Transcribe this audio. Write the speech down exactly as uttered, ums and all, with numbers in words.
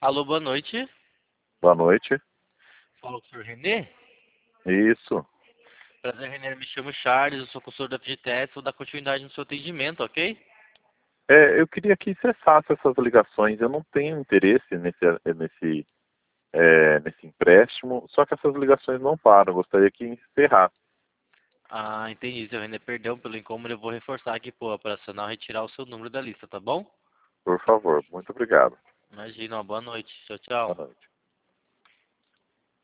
Alô, boa noite. Boa noite. Fala com o senhor Renê? Isso. Prazer, Renê. Me chamo Charles, eu sou consultor da FGTS, vou dar continuidade no seu atendimento, ok? É, eu queria que cessasse essas ligações. Eu não tenho interesse nesse, nesse, é, nesse empréstimo, só que essas ligações não param. Eu gostaria que encerrasse, Ah, entendi, seu Renê. Perdão pelo incômodo, eu vou reforçar aqui pro operacional retirar o seu número da lista, tá bom? por favor. Muito obrigado. Imagina, uma boa noite. Tchau, Boa tchau. noite.